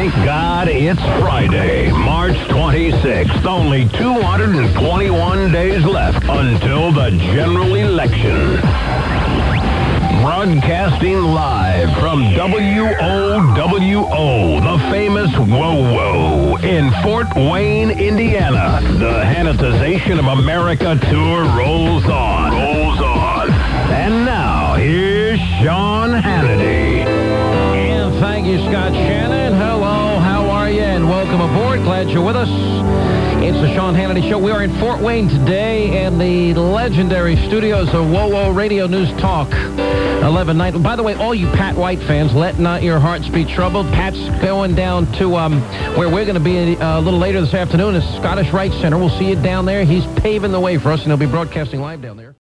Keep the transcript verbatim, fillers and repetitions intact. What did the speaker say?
Thank God it's Friday, March twenty-sixth. Only two hundred twenty-one days left until the general election. Broadcasting live from W O W O, the famous Whoa-Whoa, in Fort Wayne, Indiana. The Hannitization of America tour rolls on. Rolls on. And now, here's Sean Hannity. And thank you, Scott Shannon. Hello, how are you? And welcome aboard. Glad you're with us. It's the Sean Hannity Show. We are in Fort Wayne today in the legendary studios of Whoa-Whoa Radio News Talk. eleven night. By the way, all you Pat White fans, let not your hearts be troubled. Pat's going down to um, where we're going to be a little later this afternoon, the Scottish Rite Center. We'll see you down there. He's paving the way for us, and he'll be broadcasting live down there.